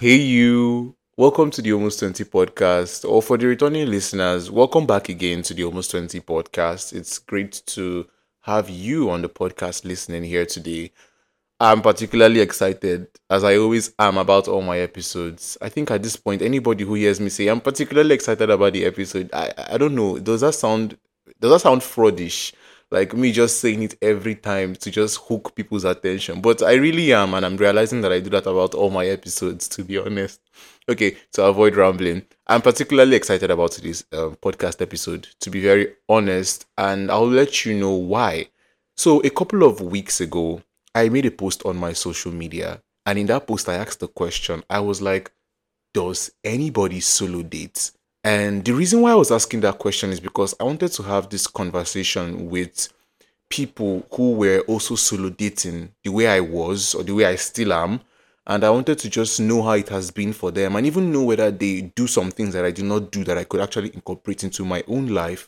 Hey, you. Welcome to the Almost 20 podcast. Or for the returning listeners, welcome back again to the Almost 20 podcast. It's great to have you on the podcast listening here today. I'm particularly excited, as I always am, about all my episodes. I think at this point, anybody who hears me say I'm particularly excited about the episode, I don't know. Does that sound fraudish? Like me just saying it every time to just hook people's attention. But I really am, and I'm realizing that I do that about all my episodes, to be honest. Okay, to avoid rambling, I'm particularly excited about this podcast episode, to be very honest, and I'll let you know why. So, a couple of weeks ago, I made a post on my social media, and in that post, I asked the question. I was like, does anybody solo date? And the reason why I was asking that question is because I wanted to have this conversation with people who were also solo dating the way I was or the way I still am. And I wanted to just know how it has been for them and even know whether they do some things that I do not do that I could actually incorporate into my own life.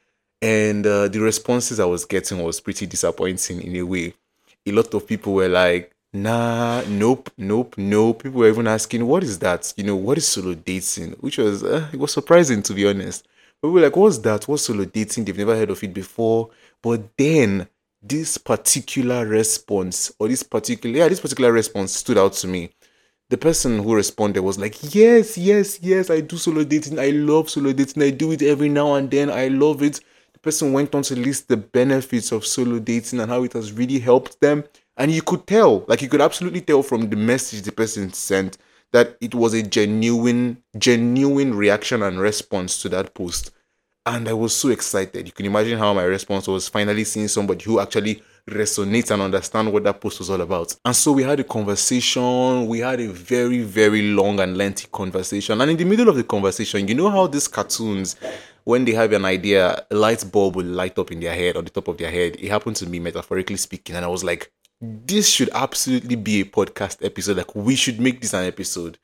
And the responses I was getting was pretty disappointing in a way. A lot of people were like, nah, nope, nope, nope. People were even asking, what is that? What is solo dating? Which was, it was surprising to be honest. But we were like, what's that? What's solo dating? They've never heard of it before. But then this particular response, or this particular response stood out to me. The person who responded was like, yes, yes, yes, I do solo dating. I love solo dating. I do it every now and then. I love it. The person went on to list the benefits of solo dating and how it has really helped them. And you could tell, like you could absolutely tell from the message the person sent that it was a genuine reaction and response to that post. And I was so excited. You can imagine how my response was finally seeing somebody who actually resonates and understand what that post was all about. And so we had a conversation. We had a very, very long and lengthy conversation. And in the middle of the conversation, you know how these cartoons, when they have an idea, a light bulb will light up in their head, on the top of their head. It happened to me, metaphorically speaking. And I was like, this should absolutely be a podcast episode. Like, we should make this an episode.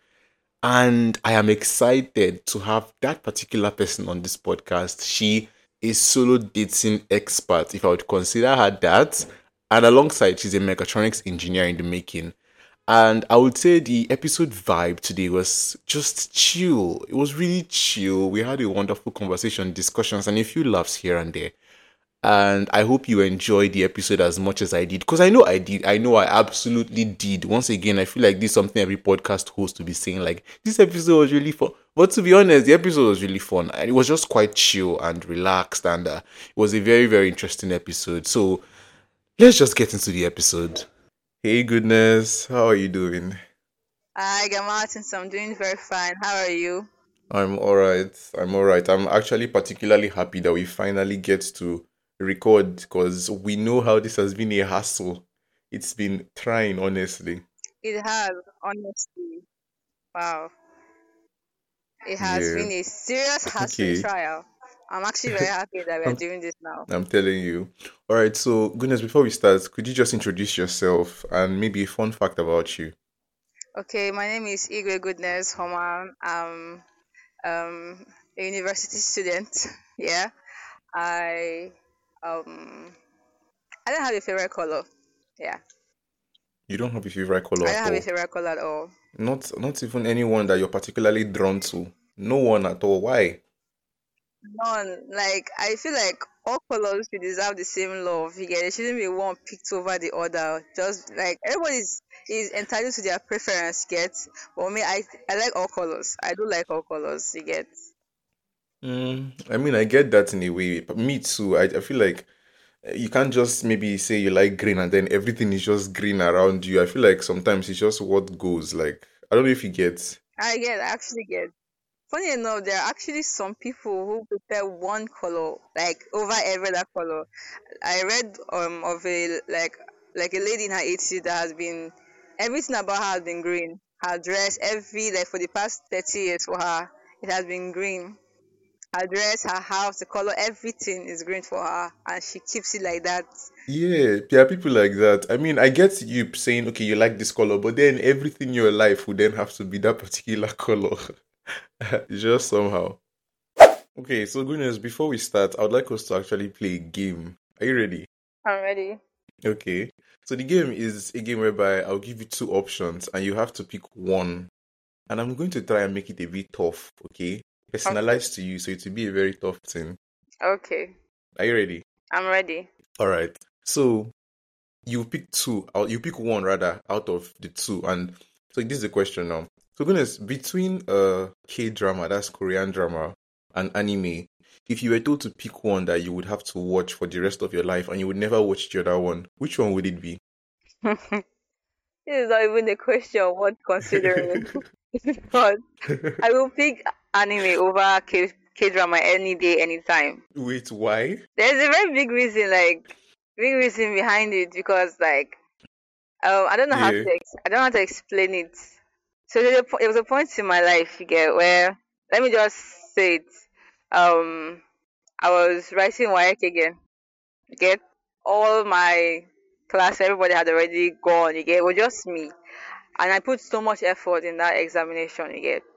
And I am excited to have that particular person on this podcast. She is solo dating expert, if I would consider her that. And alongside, she's a mechatronics engineer in the making. And I would say the episode vibe today was just chill. It was really chill. We had a wonderful conversation, discussions, and a few laughs here and there. And I hope you enjoyed the episode as much as I did. Because I know I did. I know I absolutely did. Once again, I feel like this is something every podcast host to be saying. Like, this episode was really fun. But to be honest, the episode was really fun. And it was just quite chill and relaxed. And it was a very, very interesting episode. So let's just get into the episode. Hey, goodness. How are you doing? Hi, Martins. I'm doing very fine. How are you? I'm all right. I'm all right. I'm actually particularly happy that we finally get to record because we know how this has been a hassle. It's been trying, honestly. It has, honestly. Wow. It has Yeah. been a serious hassle Okay. trial. I'm actually very happy that we are I'm, doing this now. I'm telling you. All right. So, goodness, before we start, could you just introduce yourself and maybe a fun fact about you? Okay, my name is Igwe Goodness Homan. I'm a university student. Yeah. I um I don't have a favorite color. Yeah. You don't have a favorite color I at don't have a all. favorite color at all. Not even anyone that you're particularly drawn to. No one at all. Why? None. Like I feel like all colors should deserve the same love. You get it shouldn't be one picked over the other. Just like everybody is entitled to their preference, get. But me, I like all colors. I do like all colors, you get. I mean, I get that in a way, but me too. I feel like you can't just maybe say you like green and then everything is just green around you. I feel like sometimes it's just what goes. Like, I don't know if you get. I actually get. Funny enough, there are actually some people who prefer one color like over every other color. I read of a lady in her 80s that has been everything about her has been green. Her dress, every like for the past 30 years for her, it has been green. Her dress, her house, the color, everything is green for her, and she keeps it like that. Yeah, there are people like that. I mean, I get you saying, okay, you like this color, but then everything in your life would then have to be that particular color. Just somehow. Okay, so goodness, before we start, I would like us to actually play a game. Are you ready? I'm ready. Okay. So the game is a game whereby I'll give you two options and you have to pick one. and I'm going to try and make it a bit tough, okay? Okay. Personalized to you, so it will be a very tough thing. Okay. Are you ready? I'm ready. All right. So you pick two, or you pick one rather out of the two, and so this is the question now. So goodness, between K-drama, that's Korean drama, and anime, if you were told to pick one that you would have to watch for the rest of your life and you would never watch the other one, which one would it be? This is not even a question worth considering because I will pick anime over K drama any day, anytime. Wait, why? There's a very big reason, big reason behind it because I don't know how Yeah, to I don't know how to explain it. So there was a point in my life, you get, where let me just say it. Um, I was writing WAEC again. You get all my class, everybody had already gone. You get, it was just me, and I put so much effort in that examination. You get,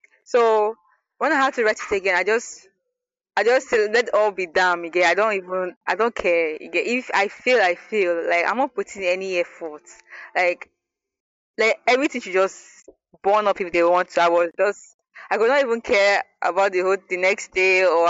so when I had to write it again, I just say let all be damn. You get, I don't care. You get, if I fail, I fail. Like I'm not putting any effort. Like everything should just burn up if they want to. I could not even care about the next day, or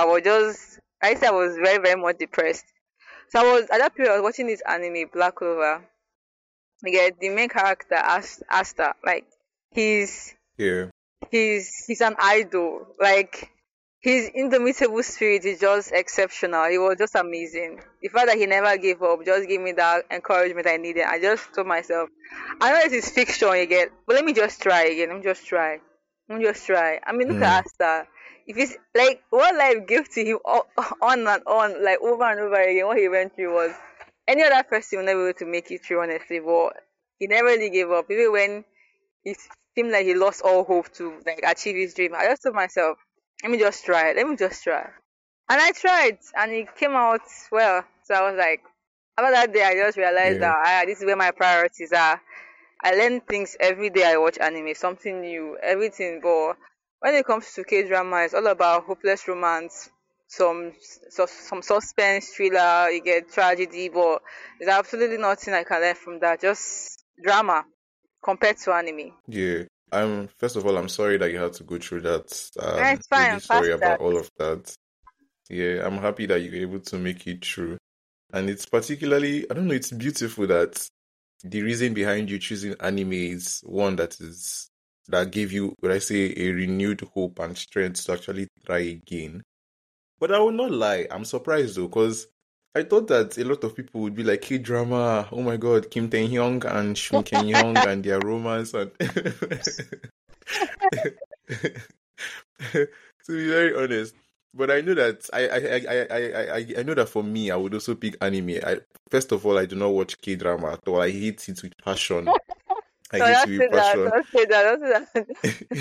I said I was very very much depressed. So I was at that period I was watching this anime Black Clover. You get the main character Asta, like he's yeah, he's an idol. Like his indomitable spirit is just exceptional. He was just amazing. The fact that he never gave up just gave me that encouragement I needed. I just told myself, I know it is fiction again, but let me just try again. Let me just try. Let me just try. I mean, look mm, at Asta. If it's like what life gave to him on and on, like over and over again, what he went through was any other person will never be able to make it through, honestly. But he never really gave up, even when it seemed like he lost all hope to like achieve his dream. I just told myself, let me just try. Let me just try. And I tried, and it came out well. So I was like, after that day, I just realized yeah, that this is where my priorities are. I learn things every day I watch anime, something new, everything. But when it comes to K drama, it's all about hopeless romance, some some suspense, thriller, you get tragedy, but there's absolutely nothing I can learn from that. Just drama compared to anime. yeah. First of all, I'm sorry that you had to go through that. Yeah, it's Really fine, past sorry that. about all of that. Yeah, I'm happy that you were able to make it through. And it's particularly, I don't know, it's beautiful that the reason behind you choosing anime is one that gave you, would I say, a renewed hope and strength to actually try again. But I will not lie, I'm surprised though, because I thought that a lot of people would be like, K-drama, oh my god, Kim Tae-hyung and Shun Ken-hyung and their romance and to be very honest. But I know that I know that for me, I would also pick anime. First of all, I do not watch K-drama at all. I hate it with passion. I No, hate don't it say with that. passion. Don't say that. Don't say that.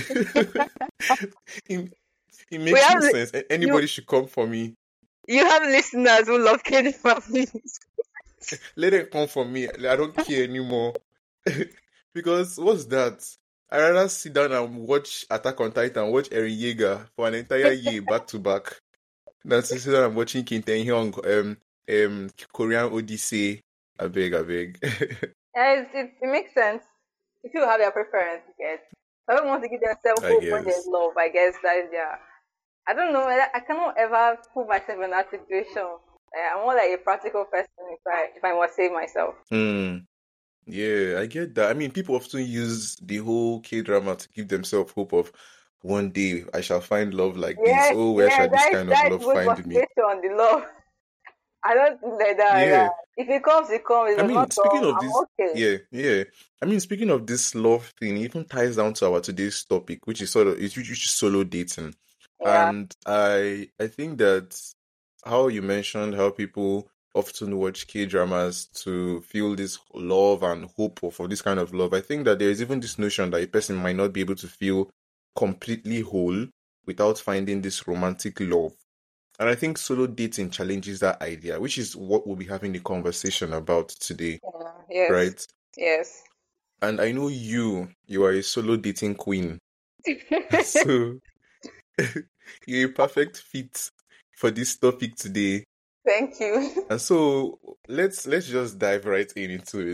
it, it We makes have no sense. you. Anybody should come for me. You have listeners who love K-drama, please. Let them come for me. I don't care anymore. Because what's that? I rather sit down and watch Attack on Titan, watch Eren Yeager for an entire year back to back. Than to sit down and watching Kim Tae Hyung, Korean Odyssey. I beg, I beg. Yeah, it makes sense. If you have your preference, I guess. I don't want to give themselves I hope when there's guess. love. I guess that is their. I don't know. I cannot ever put myself in that situation. I'm more like a practical person if I must save myself. Hmm. Yeah, I get that. I mean, people often use the whole K-drama to give themselves hope of one day I shall find love like this. Yes, Oh, where yes, shall this kind of that is love good find me? motivation. The love. I don't think like that. Yeah. Yeah. If it comes, it comes. If it I does mean, not speaking come, of this, I'm okay. yeah, yeah. I mean, speaking of this love thing, it even ties down to our today's topic, which is which is solo dating. Yeah. And I think that how you mentioned how people often watch K-dramas to feel this love and hope for this kind of love. I think that there is even this notion that a person might not be able to feel completely whole without finding this romantic love. And I think solo dating challenges that idea, which is what we'll be having the conversation about today, Yeah. Yes. right? Yes. And I know you are a solo dating queen. So you're a perfect fit for this topic today. Thank you. And so let's just dive right into it.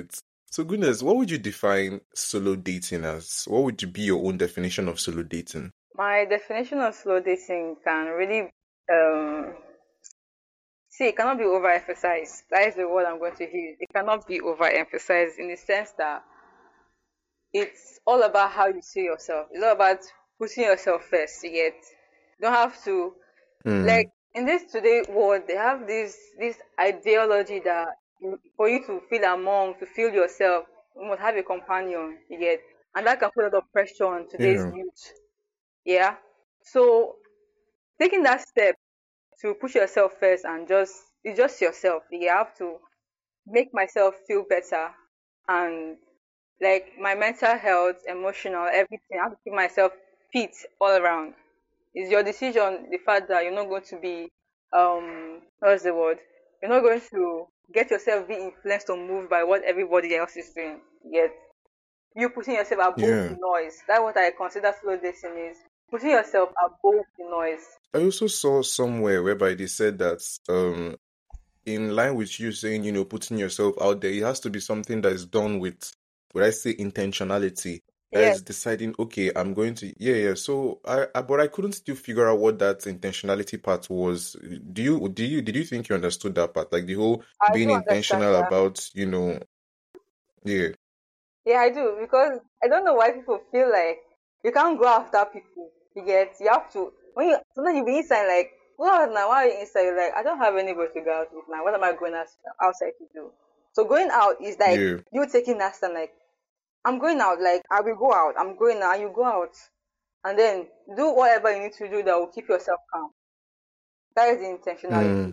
So goodness, what would you define solo dating as? What would be your own definition of solo dating? My definition of slow dating can really um see, it cannot be overemphasized. That is the word I'm going to use. It cannot be overemphasized in the sense that it's all about how you see yourself. It's all about putting yourself first. You get, you don't have to, like, Mm, in this today world, they have this ideology that for you to feel among, to feel yourself, you must have a companion. You get, and that can put a lot of pressure on today's yeah. youth. Yeah. So taking that step to push yourself first and just it's just yourself. You have to make myself feel better and like my mental health, emotional, everything. I have to keep myself fit all around. It's your decision, the fact that you're not going to be what's the word? You're not going to get yourself be influenced or moved by what everybody else is doing. Yet you putting yourself above the Yeah. noise. That's what I consider slow dating is. Putting yourself above the noise. I also saw somewhere whereby they said that in line with you saying, putting yourself out there, it has to be something that is done with, would I say, intentionality. That Yes, is deciding, okay, I'm going to, yeah, yeah. So but I couldn't still figure out what that intentionality part was. Did you think you understood that part? Like the whole I being do understand intentional that. about, yeah, Yeah, I do because I don't know why people feel like you can't go after people. You get, you have to when you sometimes you be inside like go out now. Why are you inside? You're like I don't have anybody to go out with now. What am I going outside to do? So going out is like yeah. you taking that stand. Like I'm going out. Like I will go out. I'm going now. You go out and then do whatever you need to do that will keep yourself calm. That is the Mm, intentionality.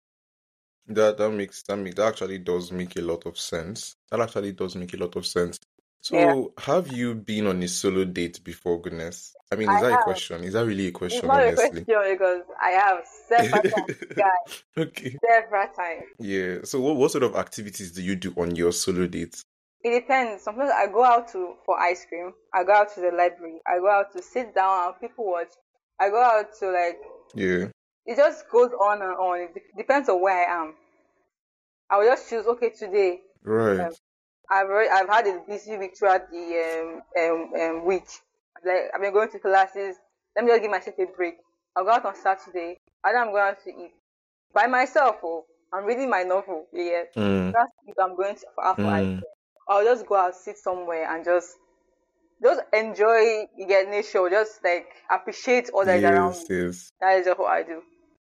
that actually does make a lot of sense. That actually does make a lot of sense. Yeah, So, have you been on a solo date before, goodness? I mean, I is that a have. question? Is that really a It's question, not a honestly? question because I have several times, guys, Okay. several times. Yeah. So, what sort of activities do you do on your solo dates? It depends. Sometimes I go out to for ice cream. I go out to the library. I go out to sit down and people watch. I go out to like Yeah. it just goes on and on. Depends on where I am. I will just choose. Okay, today Right. um, I've had a busy week throughout the week. Like I've been going to classes. Let me just give myself a break. I'll go out on Saturday. I know I'm going out to eat by myself. Oh, I'm reading my novel. Yeah, Mm, that's if I'm going to out for ice mm. cream. I'll just go out, sit somewhere, and just enjoy you get nature, just like appreciate all that is around Yes, me. yes. That is just what I do.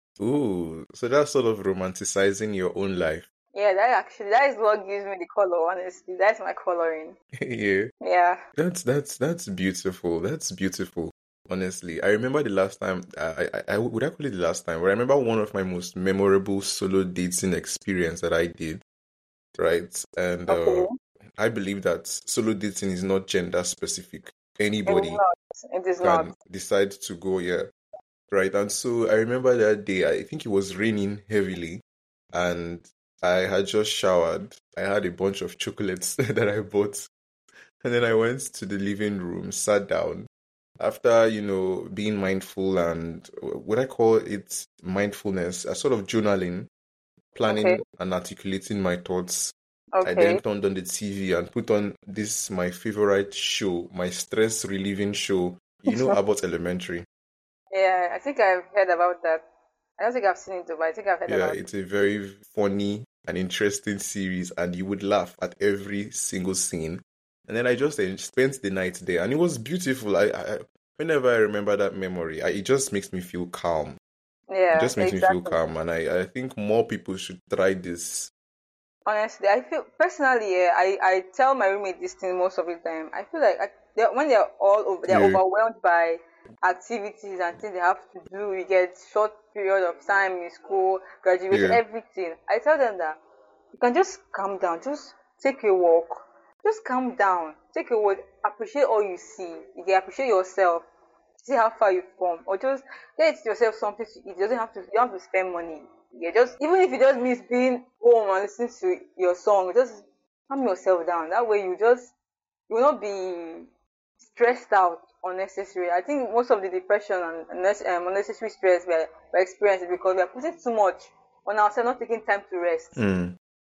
Ooh, so that's sort of romanticizing your own life. Yeah, that is what gives me the color, honestly. That's my coloring. Yeah. Yeah. That's beautiful. That's beautiful. Honestly, I remember the last time. I would I call it the last time, but I remember one of my most memorable solo dating experience that I did. Right, and Okay. I believe that solo dating is not gender specific. It is Anybody not. It is not. can decide to go. Yeah, right. And so I remember that day. I think it was raining heavily, and I had just showered. I had a bunch of chocolates that I bought. And then I went to the living room, sat down. After, being mindful and what I call it mindfulness, a sort of journaling, Okay. planning and articulating my thoughts. I then Okay. turned on the TV and put on this my favorite show, my stress relieving show, Abbott Elementary. Yeah, I think I've heard about that. I don't think I've seen it though, but I think I've heard Yeah, about it's a very funny and interesting series, and you would laugh at every single scene. And then I just spent the night there, and it was beautiful. Whenever I remember that memory, it just makes me feel calm. it. It Yeah, just makes me feel exactly. calm, and I think more people should try this. Honestly, I feel personally, yeah, I tell my roommate this thing most of the time. I feel like when they're all over, they're Yeah, overwhelmed by activities and things they have to do. You get short period of time in school, graduation, yeah, everything. I tell them that you can just calm down, just take a walk, just calm down, take a walk, appreciate all you see. You can appreciate yourself, see how far you've come, or just get yourself something to eat. You doesn't have to. You don't have to spend money. Yeah, just even if it just means being home and listening to your song, just calm yourself down. That way, you will not be stressed out unnecessary. I think most of the depression and unnecessary stress we're experiencing because we're putting too much on ourselves, not taking time to rest. mm,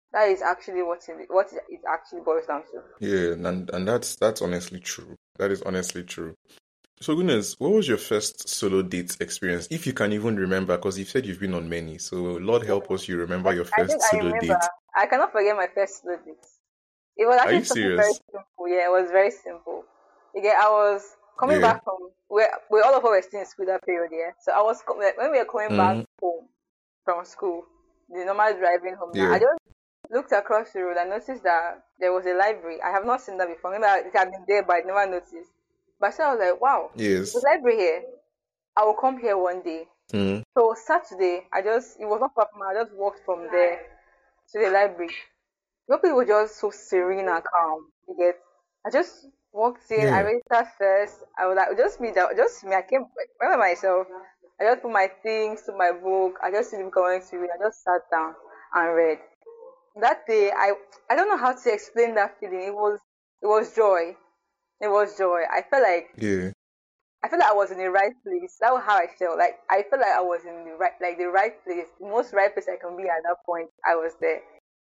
That is actually what it actually boils down to. Yeah, and that's honestly true. That is honestly true. So, goodness, what was your first solo date experience, if you can even remember? Because you've said you've been on many. So, Lord help us, you remember your I think first I solo remember. date. I cannot forget my first slow date. It was Are actually you something very serious? simple. Yeah, it was very simple. Again, I was coming Yeah. back from where we all of us were still in school that period. Yeah, so I was when we were coming back Mm, home from school, the normal driving home. Now I yeah. just looked across the road and noticed that there was a library. I have not seen that before. Maybe it had been there, but I never noticed. But so I was like, wow, there's Yes. a library here. I will come here one day. Mm, So Saturday, it was not far from. I just walked from there to the library. Your people were just so serene and calm. You get. I just walked in. I yeah. registered first. I was like, just me. I came by myself. I just put my things to my book. I just didn't going to read. I just sat down and read. That day, I don't know how to explain that feeling. It was joy. It was joy. Yeah. I felt like I was in the right place. That was how I felt. Like I felt like I was in the right place, the most right place I can be at that point. I was there.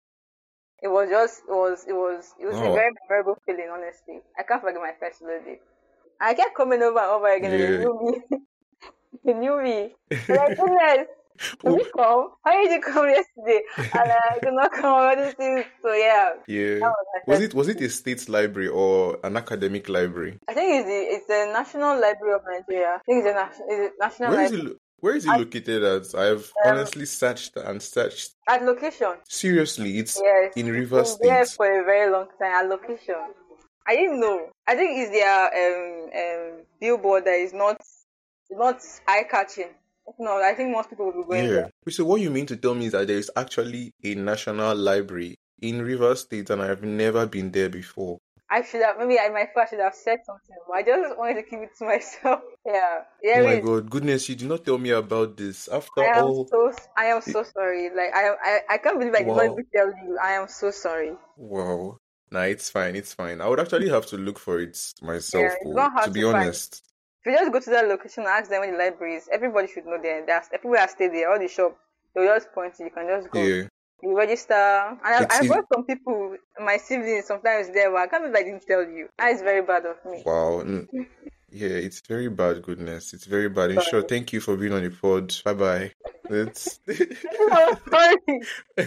It was a Wow. very memorable feeling, honestly. I can't forget my first day. I kept coming over and over again and they Yeah. knew me. They knew me. They're like, goodness, have Oh, you come? How did you come yesterday? And I could not come all these things. So yeah, that yeah. was my Was first. it a state library or an academic library? I think it's the National Library of Nigeria. I think it's a National Where is Library. where is it At, located at? I've um, honestly searched and searched. at location. Seriously, it's Yes, in it's Rivers been there State. for a very long time. At location. I didn't know. I think it's their billboard that is not eye catching. No, I think most people will be going Yeah. there. So what you mean to tell me is that there is actually a national library in Rivers State and I have never been there before. I should have maybe I might first should have said something, but I just wanted to keep it to myself. Yeah, Oh there my is. God, goodness, you did not tell me about this. After I am all, so I am it, so sorry. Like I can't believe I did not wow, even tell you. I am so sorry. wow. Nah, it's fine, it's fine. I would actually have to look for it Yeah, myself, it's oh, not hard to to be find. honest. If you just go to that location and ask them where the library is, everybody should know there. There's people that stay there, all the shop, they'll just point you. You can just go. Yeah. You register. And It's I it, brought some people, my siblings, sometimes there, but I can't believe I didn't tell you. That is very bad of me. wow. Yeah, it's very bad, goodness. It's very bad. And sure, Sorry. thank you for being on the pod. Bye bye. It's I'm sorry.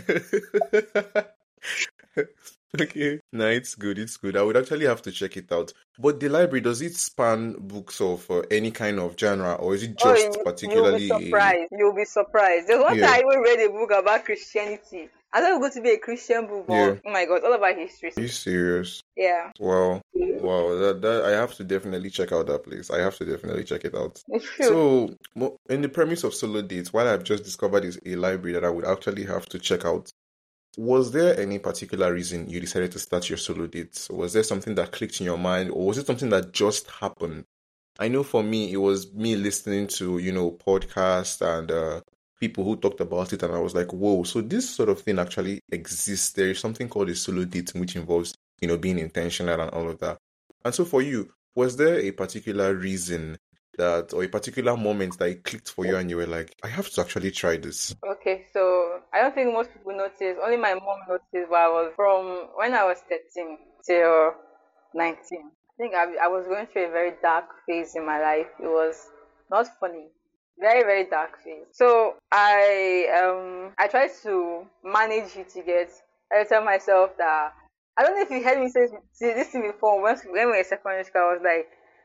okay. No, it's good. It's good. I would actually have to check it out. But the library, does it span books of any kind of genre, or is it Oh, just you'll be particularly surprised. You'll be surprised. There's one time yeah, I even read a book about Christianity. I thought it was going to be a Christian book, yeah. but oh my god, all about history. Are you serious? Yeah, Wow. Wow. That I have to definitely check out that place. I have to definitely check it out. it should. So, in the premise of solo dates, what I've just discovered is a library that I would actually have to check out. Was there any particular reason you decided to start your solo dates? Was there something that clicked in your mind, or was it something that just happened? I know for me, it was me listening to, podcasts and people who talked about it, and I was like, whoa, so this sort of thing actually exists. There is something called a solo date, which involves, being intentional and all of that. And so for you, was there a particular reason or a particular moment that it clicked for you and you were like, I have to actually try this? Okay, so I don't think most people noticed. Only my mom noticed. But I was from when I was 13 till 19. I think I was going through a very dark phase in my life. It was not funny, very very dark phase. So I tried to manage it to get. I tell myself that I don't know if you heard me say this thing before. When we were in secondary school, I was like,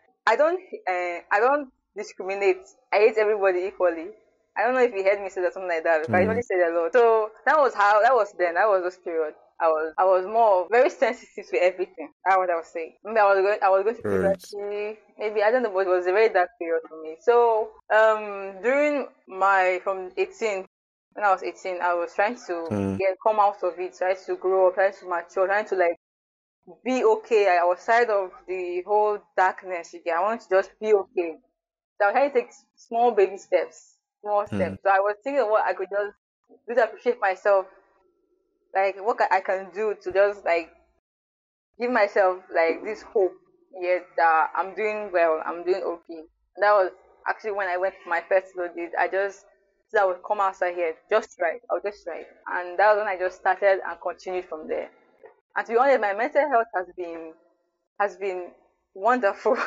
I don't discriminate. I hate everybody equally. I don't know if you heard me say that something like that because I Mm, usually say that a lot. So that was then. That was this period. I was more very sensitive to everything. That's what I was saying. Maybe I was going to right. puberty. Maybe I don't know, but it was a very dark period for me. So during my from 18 when I was 18, I was trying to Mm, come out of it, trying to grow up, trying to mature, trying to like be okay. I was tired of the whole darkness. I want to just be okay. So I was trying to take small baby steps, small mm, steps. So I was thinking of what I could just do to appreciate myself, like what I can do to just like give myself like this hope. Yet I'm doing well, I'm doing okay. That was actually when I went for my first load. I just that would come outside here just right. I'll just right. And that was when I just started and continued from there. And to be honest, my mental health has been wonderful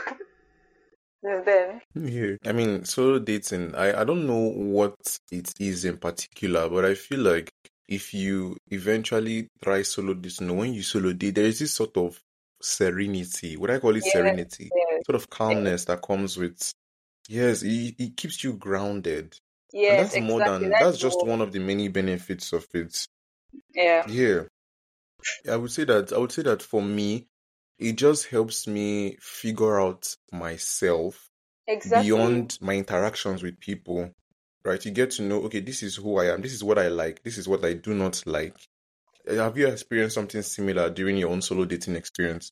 since then. Yeah. I mean, solo dating, I don't know what it is in particular, but I feel like if you eventually try solo dating, when you solo date, there is this sort of serenity. Would I call it Yes, serenity? yes, Sort of yes, calmness that comes with, yes, it keeps you grounded. And yes, exactly. That's that's the just word. one of the many benefits of it. Yeah, Yeah. I would say that for me, it just helps me figure out myself exactly. beyond my interactions with people, right? You get to know, okay, this is who I am, this is what I like, this is what I do not like. Have you experienced something similar during your own solo dating experience?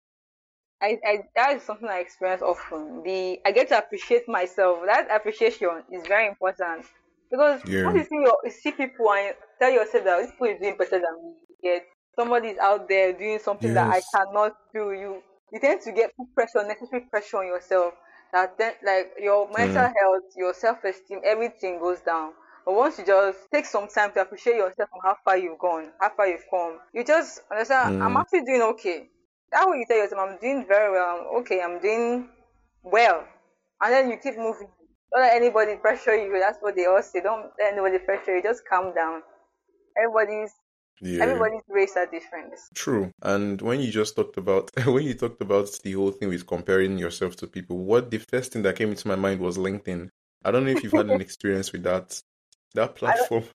I that is something I experience often. I get to appreciate myself. That appreciation is very important because once Yeah. you see people and you tell yourself that this people is doing better than me, yet somebody is out there doing something that I Yes. cannot do. You tend to get put pressure, unnecessary pressure on yourself. That then like your mental Mm, health, your self esteem, everything goes down. But once you just take some time to appreciate yourself and how far you've gone, how far you've come, you just understand I'm mm, actually doing okay. That way you tell yourself, I'm doing very well. Okay, I'm doing well. And then you keep moving. Don't let anybody pressure you. That's what they all say. Don't let anybody pressure you. Just calm down. Everybody's yeah. everybody's race are different. True. And when you just talked about when you talked about the whole thing with comparing yourself to people, what the first thing that came into my mind was LinkedIn. I don't know if you've had an experience with that I don't, platform.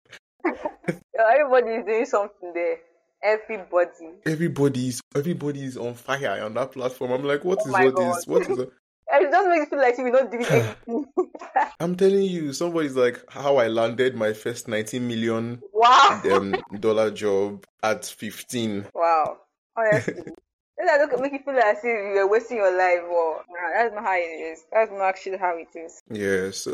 everybody is doing something there. Everybody. Everybody's on fire on that platform. I'm like, what Oh is my all this? god. What is And it just makes you feel like you're not doing that? anything. I'm telling you, somebody's like how I landed my first 19 million Wow. dollar job at 15. Wow. Honestly. Then I look make you feel like as if you're wasting your life. Well, nah, that's not how it is. That's not actually how it is. Yes,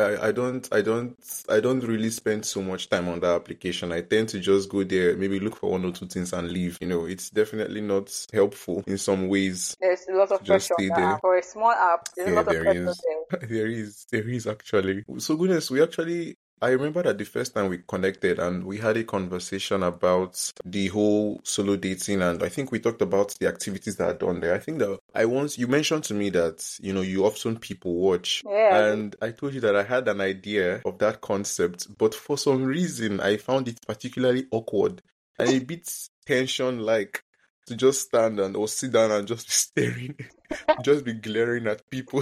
I don't really spend so much time on that application. I tend to just go there, maybe look for one or two things and leave. It's definitely not helpful in some ways There's a lot to of just pressure on stay that there. app. For a small app, there's a Yeah, lot of there pressure is. there. There is actually. So goodness, I remember that the first time we connected and we had a conversation about the whole solo dating, and I think we talked about the activities that are done there. I think that you mentioned to me that, you often people watch. Yeah, I do. And I told you that I had an idea of that concept, but for some reason I found it particularly awkward and a bit tension like to just stand and or sit down and just be staring, just be glaring at people.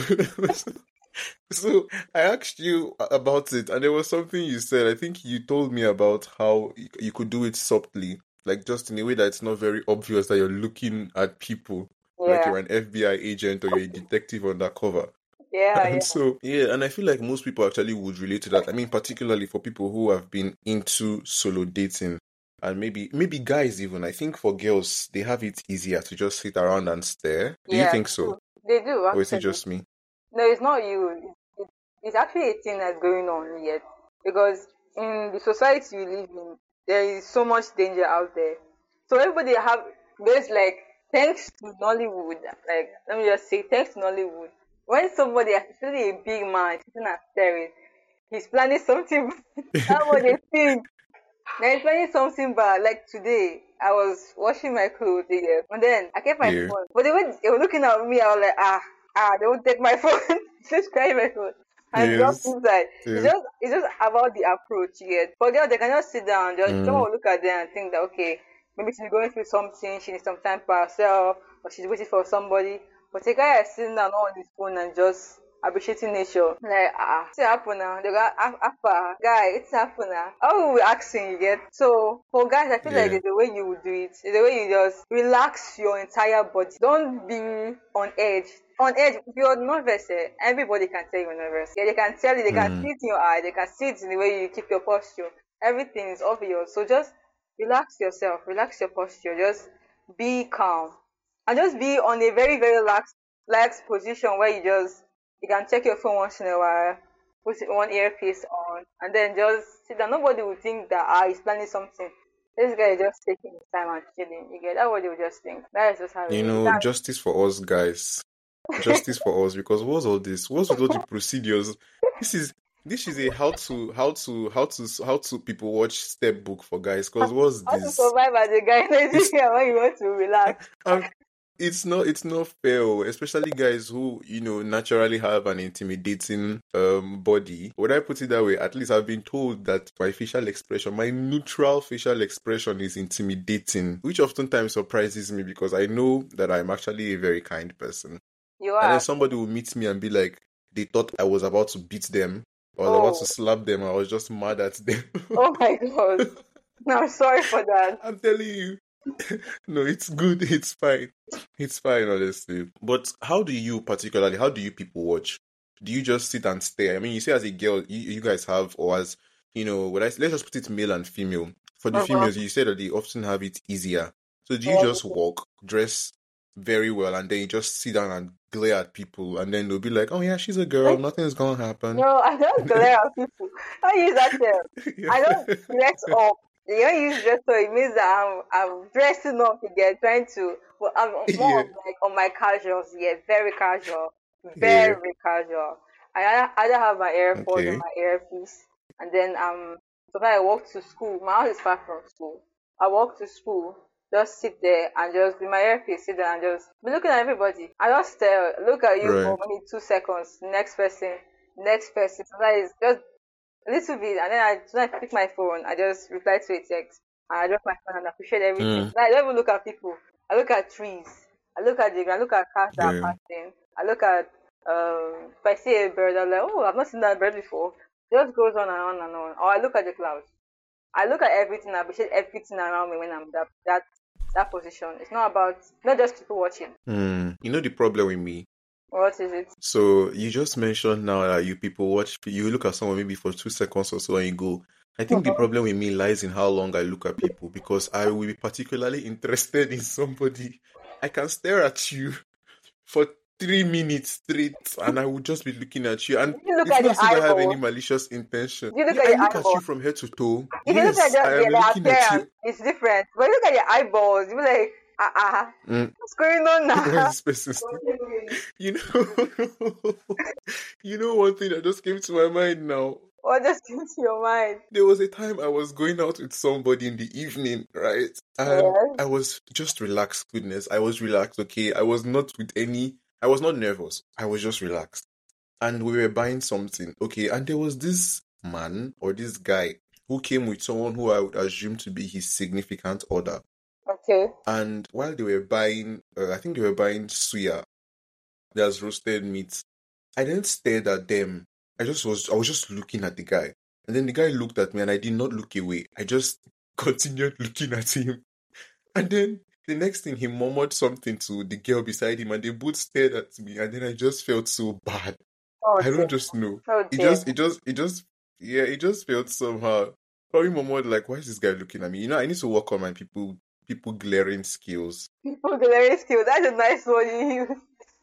So I asked you about it, and there was something you said. I think you told me about how you could do it softly, like just in a way that it's not very obvious that you're looking at people, like Yeah, you're an FBI agent or you're a detective undercover. yeah, And yeah, so, yeah, and I feel like most people actually would relate to that. I mean, particularly for people who have been into solo dating, and maybe guys even. I think for girls, they have it easier to just sit around and stare. Do you yeah. think They so? do. They do Or is it actually. just me? No, it's not you. It's actually a thing that's going on yet because in the society we live in, there is so much danger out there. So everybody there's like thanks to Nollywood. Like let me just say thanks to Nollywood. When somebody, especially a big man, is sitting and staring, he's planning something. That's what they think. Now he's planning something bad. Like today, I was washing my clothes here, and then I kept my Yeah. phone. But they were looking at me. I was like, they won't take my phone. Just carry my phone and drop Yes. inside. It's Yes. just about the approach. Yet for girls, they can just sit down. Just someone Mm, will look at them and think that okay, maybe she's going through something. She needs some time for herself, or she's waiting for somebody. But a guy is sitting down on his phone and just appreciating nature. Like, it's happen now. They got after guy, it's happen now. How we asking you get? So for guys, I feel like yeah. there's a way you would do it. There's a way you just relax your entire body. Don't be on edge. On edge, if you're nervous, everybody can tell you're nervous. Yeah, they can tell you, they can Mm, see it in your eye, they can see it in the way you keep your posture. Everything is obvious. So just relax yourself, relax your posture, just be calm. And just be on a very, very relaxed position where you can check your phone once in a while, put one earpiece on, and then just sit down. Nobody will think that he's planning something. This guy is just taking his time and chilling. You get that? What they will just think. That is just how it is. justice for us guys. Justice for us, because what's all this? What's with all the procedures? This is This is a how to people watch step book for guys. Cause what's How to this? survive as a guy in It's Nigeria when you want to relax. um, it's not fair, especially guys who naturally have an intimidating body. Would I put it that way? At least I've been told that my neutral facial expression is intimidating, which oftentimes surprises me because I know that I'm actually a very kind person. You And then are. somebody will meet me and be like, they thought I was about to beat them. I was about to Oh, slap them. I was just mad at them. oh my God. No, I'm sorry for that. I'm telling you. No, it's good. It's fine. It's fine, honestly. But how do you people watch? Do you just sit and stare? I mean, you say as a girl, you guys have, or as, let's just put it male and female. For the Uh-huh. females, you said that they often have it easier. So do you Yeah. just walk, dress very well, and then you just sit down and glare at people, and then they'll be like, oh yeah, she's a girl, nothing's gonna happen. No, I don't And then, glare at people. I use that term. yeah. I don't dress up. You don't use dress up, it means that I'm dressing up again, trying to. Well, I'm more Yeah, of like on my casuals. Yeah, very casual, yeah, very casual. I either have my AirPods or okay, my earpiece, and then sometimes I walk to school. My house is far from school. I walk to school, just sit there and just with my earpiece, sit there and just be looking at everybody. I just stare, look at you for right, maybe 2 seconds. Next person. Sometimes just a little bit, and then I pick my phone. I just reply to a text, and I drop my phone and appreciate everything. mm, I don't even look at people. I look at trees. I look at the ground. I look at cars that are yeah, passing. I look at if I see a bird, I'm like, oh, I've not seen that bird before. It just goes on and on and on. Or I look at the clouds. I look at everything. I appreciate everything around me when I'm that position. It's not about not just people watching. You know the problem with me. What is it? So you just mentioned now that you look at someone maybe for 2 seconds or so and you go. I think the problem with me lies in how long I look at people because I will be particularly interested in somebody. I can stare at you for 3 minutes straight and I will just be looking at you. And If you look it's at not the as if I have any eyeball, malicious intention. if you look Yeah, at I the look at eyeball, you from head to toe. if you look at Yes, I am the looking at you. appearance, it's different. But you look at your eyeballs, you be like, Mm, what's going on why is now? this person still? You know, you know one thing that just came to my mind now. What just came to your mind? There was a time I was going out with somebody in the evening, right? And Yes. I was just relaxed, goodness. I was relaxed, okay? I was not nervous. I was just relaxed. And we were buying something, okay? And there was this man or this guy who came with someone who I would assume to be his significant other. Okay. And while they were buying, I think they were buying suya, that's roasted meat. I didn't stare at them. I was just looking at the guy. And then the guy looked at me and I did not look away. I just continued looking at him. And then the next thing he murmured something to the girl beside him and they both stared at me and then I just felt so bad. Oh I don't dear. just know. Oh It dear. just it just it just yeah, it just felt somehow. Probably murmured like, why is this guy looking at me? I need to work on my people glaring skills. People gallery skill. That's a nice one you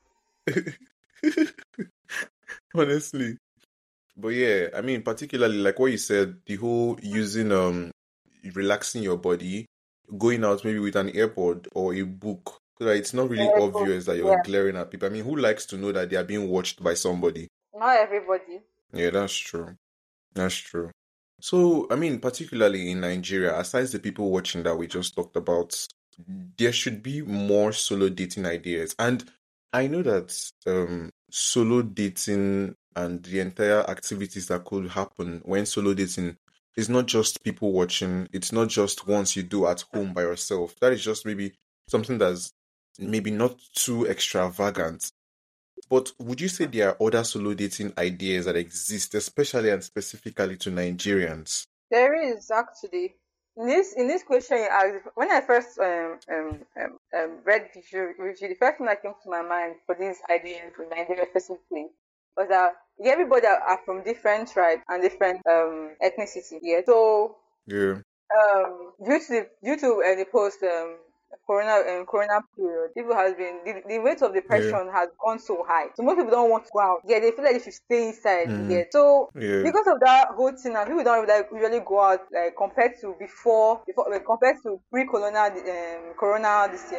Honestly. But yeah, I mean, particularly like what you said, the whole using relaxing your body, going out maybe with an AirPod or a book, so that it's not really use. obvious that you're Yeah. glaring at people. I mean, who likes to know that they are being watched by somebody? Not everybody. Yeah, that's true. That's true. So, I mean, particularly in Nigeria, aside the people watching that we just talked about, there should be more solo dating ideas. And I know that solo dating and the entire activities that could happen when solo dating is not just people watching, it's not just once you do at home by yourself. That is just maybe something that's maybe not too extravagant. But would you say there are other solo dating ideas that exist, especially and specifically to Nigerians? There is actually in this question you asked. When I first read the review, the first thing that came to my mind for these ideas in Nigeria specifically was that everybody are from different tribes and different ethnicity. Yeah. So Yeah. due to the post corona period, people has been the rate of Yeah. depression has gone so high. So most people don't want to go out. Yeah, they feel like they should stay inside. Mm, Yeah. So yeah. because of that whole thing, and people don't like usually go out like compared to before compared to pre-corona corona this year.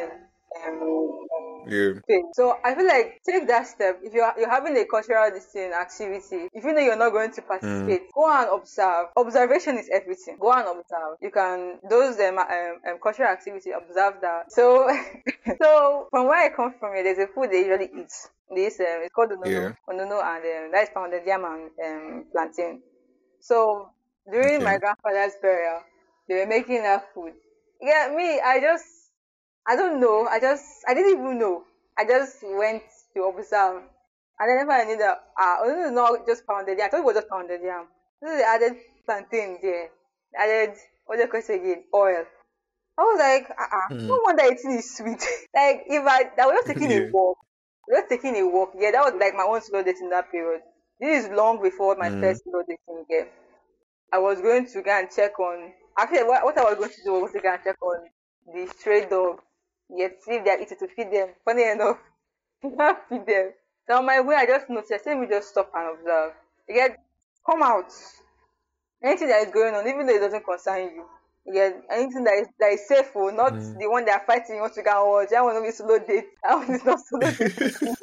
Yeah. space. So I feel like take that step. If you're having a cultural discipline activity, if you know you're not going to Mm. participate, go and observe. Observation is everything. Go and observe. You can those cultural activity, observe that. So so from where I come from, there's a food they usually eat. This it's called Yeah. onono, and that is pounded yam and plantain. So during my Okay. grandfather's burial, they were making that food. Yeah, me, I don't know. I didn't even know. I just went to observe. And then I knew that, this is not just pounded yam. I thought it was just pounded yam. This is they added plantain there. They added, what do you call it again? Oil. I was like, no Mm. wonder eating is sweet. Like, I was just taking a Yeah. walk. Just taking a walk. Yeah, that was like my own slow dating that period. This is long before my Mm. first slow dating again. I was going to go and check on. Actually, what I was going to do was to go and check on the stray dog. Yet, see if they're eating to feed them. Funny enough, not feed them. So on my way, I just noticed. Let me just stop and observe. You get, come out. Anything that is going on, even though it doesn't concern you. You get anything that is safe, or not Mm. the one they are fighting. You want to go and watch. That one will be slow date. That one is not slow date.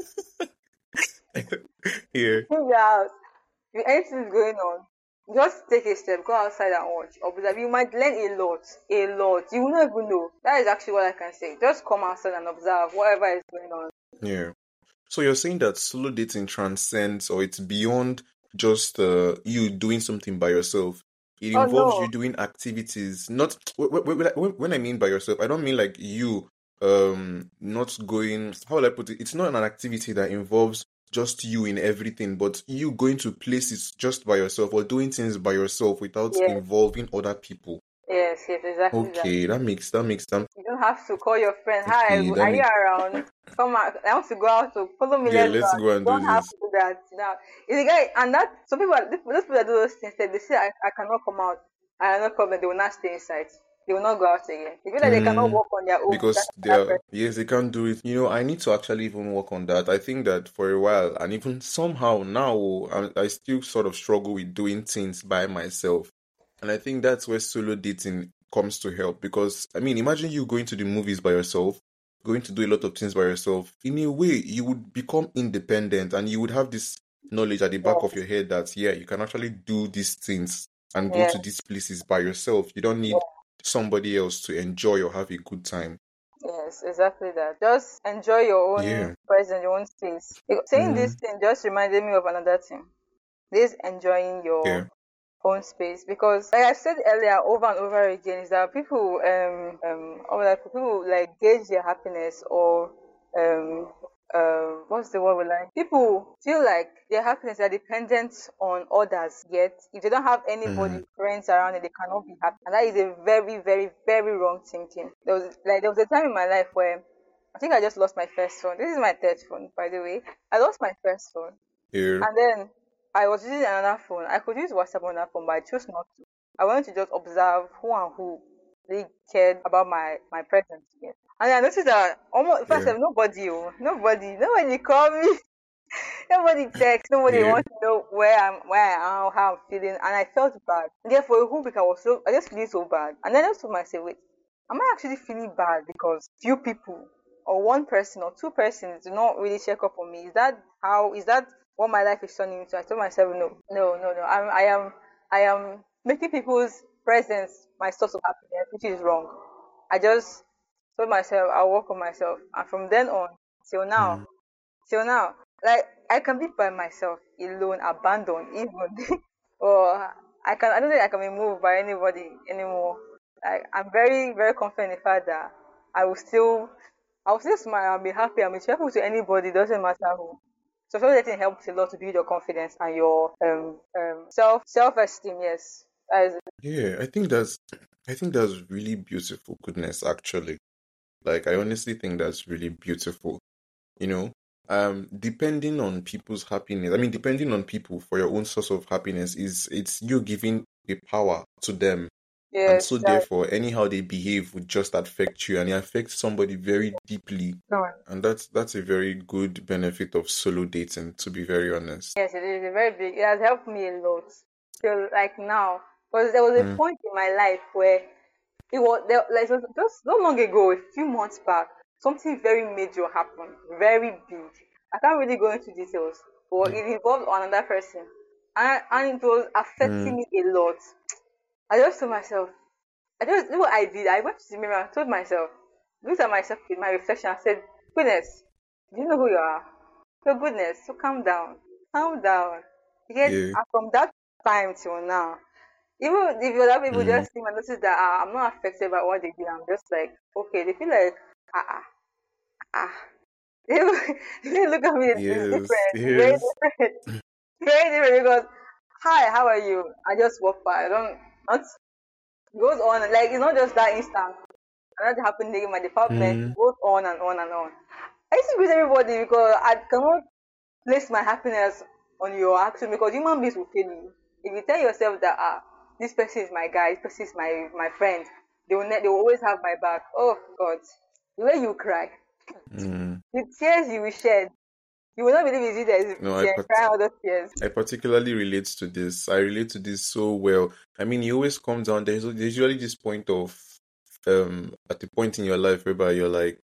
Yeah. In your house. If anything is going on, just take a step, go outside and watch. Observe. You might learn a lot. A lot. You will not even know. That is actually what I can say. Just come outside and observe whatever is going on. Yeah. So you're saying that solo dating transcends, or it's beyond just you doing something by yourself. It Oh involves you no. doing activities. Not when I mean by yourself, I don't mean like you not going. How will I put it? It's not an activity that involves just you in everything, but you going to places just by yourself or doing things by yourself without Yes, involving other people. yes, exactly that. Okay, that makes them. You don't have to call your friend. Hi, Okay, that are you makes. around? Come out. I want to go out to follow me. Yeah, Let's go let's out. go You and do don't have this. to do that. Now, it's a guy, and that some people, those people that do those things, they say I cannot come out. I cannot come, and they will not stay inside. They will not go out again. They feel like they cannot Mm. walk on their own. That's Because they that are, person. yes, they can't do it. I need to actually even work on that. I think that for a while, and even somehow now, I still sort of struggle with doing things by myself. And I think that's where solo dating comes to help. Because, I mean, imagine you going to the movies by yourself, going to do a lot of things by yourself. In a way, you would become independent and you would have this knowledge at the back of Yes, your head that, yeah, you can actually do these things and go yes, to these places by yourself. You don't need somebody else to enjoy or have a good time. yes, exactly that. Just enjoy your own Yeah. presence, your own space. Saying this Mm, thing just reminded me of another thing. This enjoying your yeah. own space, because like I said earlier over and over again is that people people like gauge their happiness, or um what's the word we like, people feel like their happiness are dependent on others, yet if they don't have anybody, Mm, friends around it, they cannot be happy, and that is a very very very wrong thinking. There was a time in my life where I think I just lost my first phone. This is my third phone, by the way. I lost my first phone, yeah. and then I was using another phone. I could use WhatsApp on that phone, but I chose not to. I wanted to just observe who and who really cared about my presence here. And I noticed that almost first Yeah. of all, nobody called me, nobody text, nobody Yeah. wants to know where I am, how I'm feeling, and I felt bad. And therefore, a whole week I just feeling so bad. And then I just told myself, wait, am I actually feeling bad because few people or one person or two persons do not really check up on me? Is that what my life is turning into? I told myself, no, no, no, no. I am making people's presence my source of happiness, which is wrong. I just told myself I'll work on myself, and from then on till now, Mm, till now, like I can be by myself, alone, abandoned, even, or I don't think I can be moved by anybody anymore. Like I'm very, very confident in the fact that I will still, I will still smile and be happy and be cheerful to anybody. Doesn't matter who. So self-dating helps a lot to build your confidence and your self-esteem. Yes, that is yeah. I think that's really beautiful goodness, actually. Like, I honestly think that's really beautiful. You know, depending on people's happiness. I mean, depending on people for your own source of happiness it's you giving the power to them. And yes, so that therefore, anyhow they behave would just affect you, and it affects somebody very deeply. no. And that's a very good benefit of solo dating, to be very honest. Yes, it is a very big. It has helped me a lot. So like now, because there was a Mm, point in my life where it was there, like it was just not long ago, a few months back. something very major happened, very big. I can't really go into details, but Yeah. it involved another person, and it was affecting Mm. me a lot. I just told myself, I just know what I did. I went to the mirror and told myself, looked at myself in my reflection and said, goodness, do you know who you are? Your goodness, so calm down. Calm down. Because Yeah. from that time till now, even if other people Mm. just see and notice that I'm not affected by what they did, I'm just like, okay, they feel like, ah, ah, ah. They look at me, it's Yes. different, very Yes. different, very different because, hi, how are you? I just walk by. I don't, not, goes on, like, it's not just that instant. Another happening in my department, it Mm. goes on and on and on. I used to greet everybody because I cannot place my happiness on your action because human beings will fail you. If you tell yourself that this person is my guy, this person is my friend, they will always have my back. Oh God, the way you cry, Mm. the tears you will shed, you will not believe it's you that is No, there crying all those tears. I particularly relate to this. I relate to this so well. I mean, you always come down. There's usually this point of at the point in your life whereby you're like,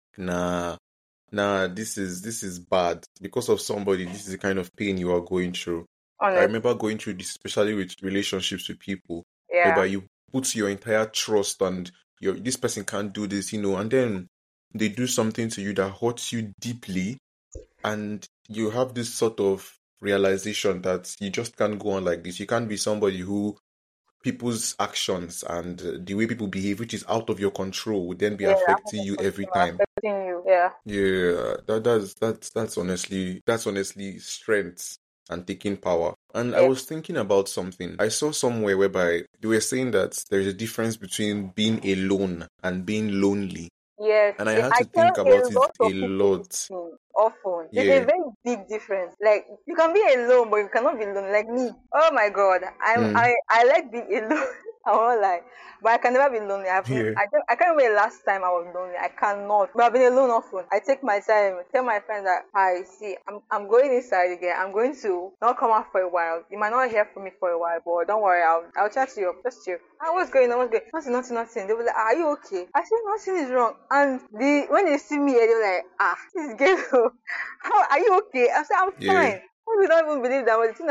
nah, this is bad because of somebody. This is the kind of pain you are going through. I Honest, remember going through this, especially with relationships with people, yeah, whereby you put your entire trust and this person can't do this, and then they do something to you that hurts you deeply, and you have this sort of realization that you just can't go on like this. You can't be somebody who people's actions and the way people behave, which is out of your control, would then be yeah, I'm affecting not you every time. affecting you, yeah, Yeah, that's honestly strength and taking power. And I yeah, was thinking about something. I saw somewhere whereby they were saying that there's a difference between being alone and being lonely. yes. And I had I to tell think a about it lot a of people this lot. thing often. There's a Yeah. very big difference. Like you can be alone, but you cannot be alone. Like me. Oh my God, Mm. I like being alone. I won't lie, but I can never be lonely. Yeah. I can't remember the last time I was lonely. I cannot. But I've been alone often. I take my time. Tell my friends that I see. I'm going inside again. I'm going to not come out for a while. You might not hear from me for a while, but don't worry. I'll chat to you. Just you. Ah, what's going on? What's going? Nothing. They were like, are you okay? I said nothing is wrong. And when they see me, they're like, this girl, how are you okay? I said I'm Yeah. fine. We don't even believe that. But the thing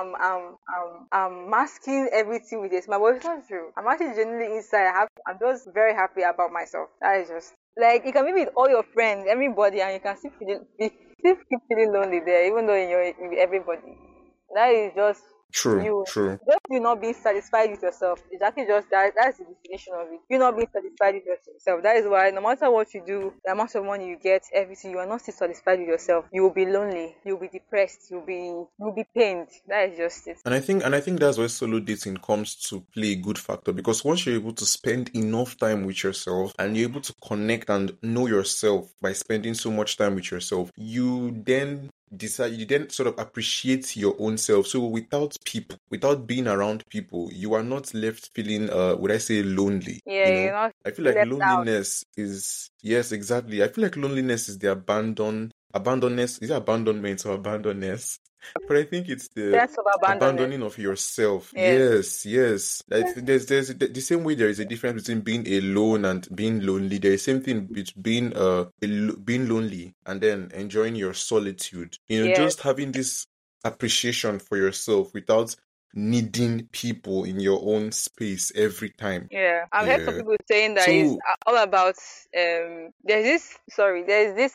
I'm masking everything with a smile, but it's not true. I'm actually genuinely inside. I'm just very happy about myself. That is just like you can be with all your friends, everybody, and you can still keep feeling lonely there, even though you're with everybody. That is just True. you. True. Just you not being satisfied with yourself. It's actually just that. That's the definition of it. You not being satisfied with yourself. That is why no matter what you do, the amount of money you get, everything, you are not still satisfied with yourself. You will be lonely. You'll be depressed. You'll be pained. That is just it. And I think that's where solo dating comes to play a good factor, because once you're able to spend enough time with yourself and you're able to connect and know yourself by spending so much time with yourself, you then sort of appreciate your own self. So without being around people, you are not left feeling would I say lonely, Yeah, you're not I feel like left out. loneliness is, yes, exactly. I feel like loneliness is the abandonness, is it abandonment or abandonness? But I think it's the Sense of abandonment. abandoning of yourself. Yes. Yes, yes. There's the same way there is a difference between being alone and being lonely. There is same thing between being lonely and then enjoying your solitude. Yes. Just having this appreciation for yourself without needing people in your own space every time. Yeah, I've heard some Yeah. people saying that it's So all about there's this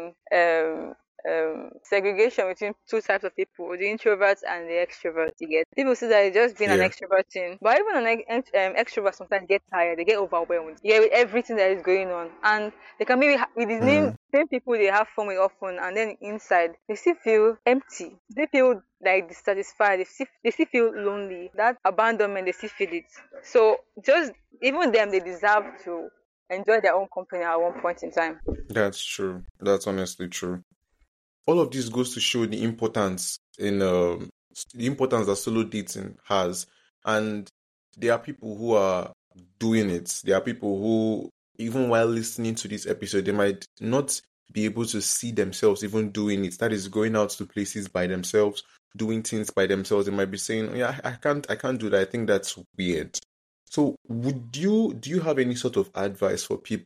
segregation between two types of people, the introverts and the extroverts. You get people say that it's just being an yeah. extrovert thing, but even extrovert sometimes get tired, they get overwhelmed, yeah, with everything that is going on, and they can maybe with the Mm. same people they have fun with often, and then inside they still feel empty, they feel like dissatisfied, they still feel lonely, that abandonment, they still feel it. So just even them, they deserve to enjoy their own company at one point in time. That's true. That's honestly true. All of this goes to show the importance that solo dating has, and there are people who are doing it. There are people who, even while listening to this episode, they might not be able to see themselves even doing it. That is, going out to places by themselves, doing things by themselves. They might be saying, "Oh, yeah, I can't do that. I think that's weird." So, do you have any sort of advice for people